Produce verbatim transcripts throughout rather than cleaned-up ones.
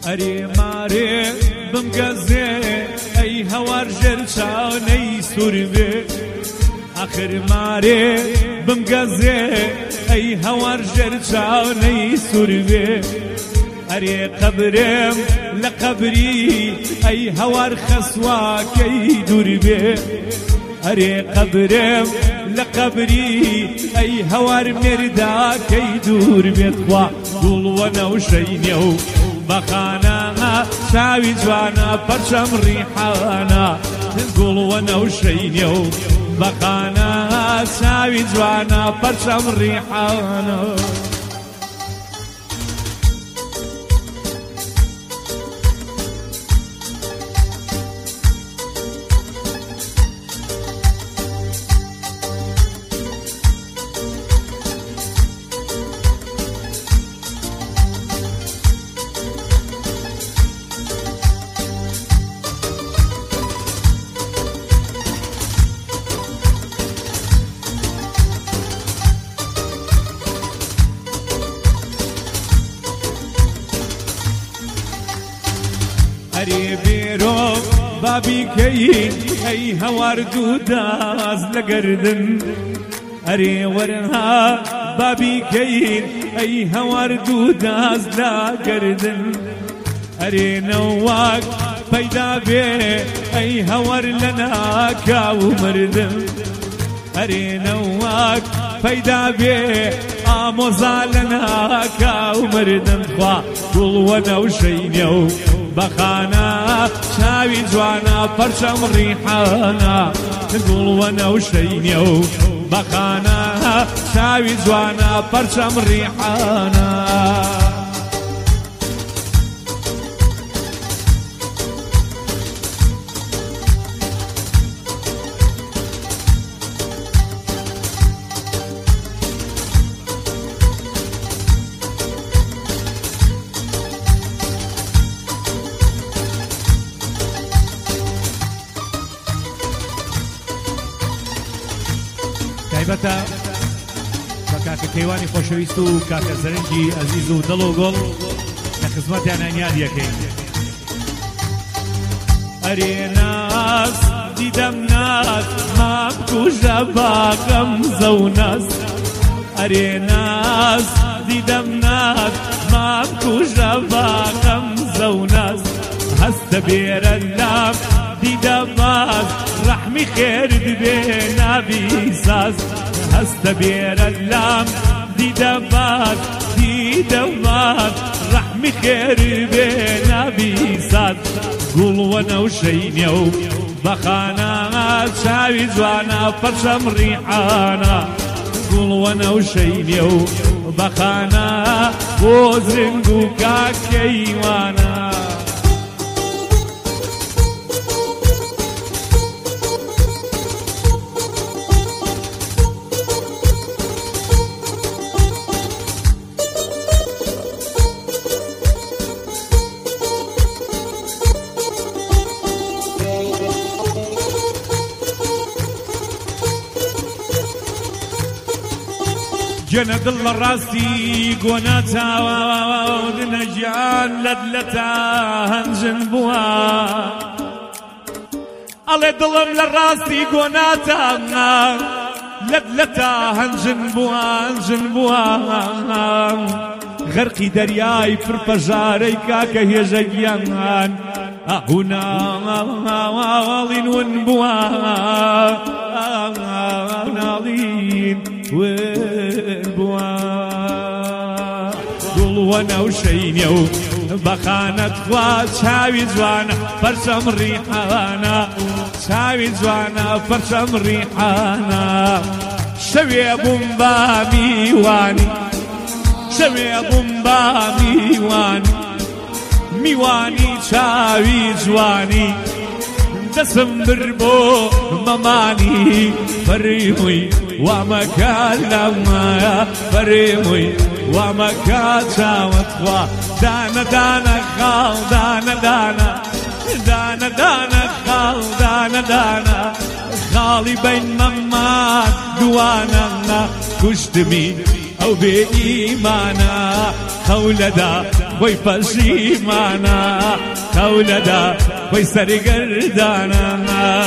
ئەرێ مارێ بمگەزێ ئەی هەوار ژێر چاونەی سووربێ ئاخر مارێ بمگەزێ ئەی هەوار ژێر چاونەی سووربێ ئەرێ قەبرێم لە قەبری ئەی هەوار خەسواکەی دووربێ ئەرێ قەبرێم لە قەبری ئەی هەوار مێرداکەی دوور بێت خوا گوڵوەنە و شەینێ و بەخانە چاوی جوانە پەرچەم ڕیحانە گوڵوەنە و شەینێ و بەخانە چاوی جوانە پەرچەم ڕیحانە ئەرێ بێرۆ بابیکەین ئەی هەوار دوو داز لە گەردن ئەرێ وەرها بابیکەین ئەی هەوار دوو داز لە گەردن ئەرێ نەواک پەیدا بێ ئەی هەوار لە ناکاو مردم ئەرێ نەواک پەیدا بێ ئامۆزا لە ناکاو مردم خوا گوڵوەنە و شەینێ و بەخانە چاوی جوانە پەرچەم ڕیحانە گوڵوەنە و شەینێ و بەخانە چاوی جوانە پەرچەم ڕیحانە تایبەتە بە کاکە کەیوانی خۆشەویست و کاکە زەرنجی ئەزیز و دڵ و گۆڵ لە خزمەتیان ئەنیان یەکەین ئەرێ ناز دیدەم ناز مام کوژە باقەم زەو ناز ئەرێ ناز دیدەم ناز مام کوژە باقەم زەو ناز هەستە بێرە لام دیدە باز ڕەحمی خێر دبێ نابی ساز هەستە بێرە لام دیدە باز دیدە باز ڕەحمی خێر بێ نابی ساز گوڵوەنە و شەینێ و بەخانە چاوی جوانە پەرچەم ڕیحانە گوڵوەنە و شەینێ و بەخانە بۆ زرنگ و کاکەیوانە جنە دڵ لە ڕاستی گۆنا چاودنە گیان لەت لە تا هەنجن بووە ئەڵێ دڵم لە ڕاستی گۆناتانە لەت لە تا هەنجن بووە هەنجن بووە غەرقی دەریای پڕپەژارەی کاکە هێژە گیان ئاهوناڵین ون بووە ناڵین ون بووە گوڵوەنە و شەینێ و بەخانەت خوا چاوی جوانە پەرچەم ڕیحانە چاوی جوانە پەرچەم ڕیحانە شەوێ بووم بە میوانی شەوێ بووم بە میوانی میوانی چاوی جوانی دەسم بر بۆ مەمانی فەرمووی وامەکە لەمایە فەرمووی وامەکە چاوت خوا دانە دانە خاڵ دانە دانە دانە دانە خاڵ دانە دانە خاڵی بین مەمان دوانە کوشتمی ئەو بێ ئیمانە خەولەدا خوي پشیمانا خولدا خوي سرگردانا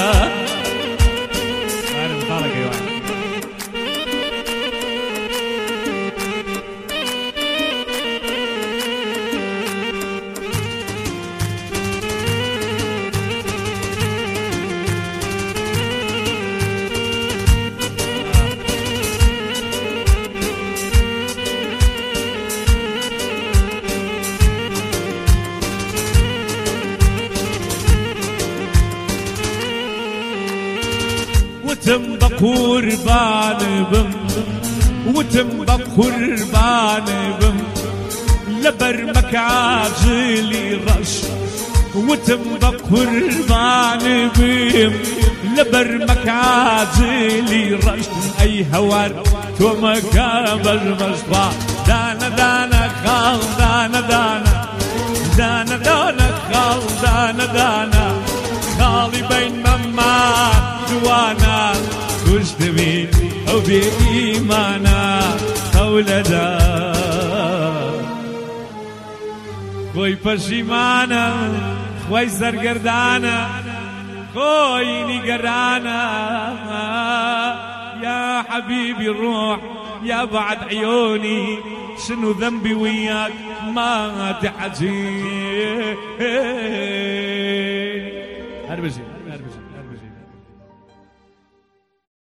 وتم بقربان بم وتم بقربان بم لبر مكاجلي رش وتم بقربان بم لبر مكاجلي رش اي هوار تو مكابل مشطا دانا دانا خال دانا دانا دانا دانا خال دانا دانا خالي بين مما جوانا كشتبي أو بإيمانا خولدا خوي پشیمانا خوي سرگردانا خوي نقرانا يا حبيبي الروح يا بعد عيوني شنو ذنبي وياك ما تحزين هربزي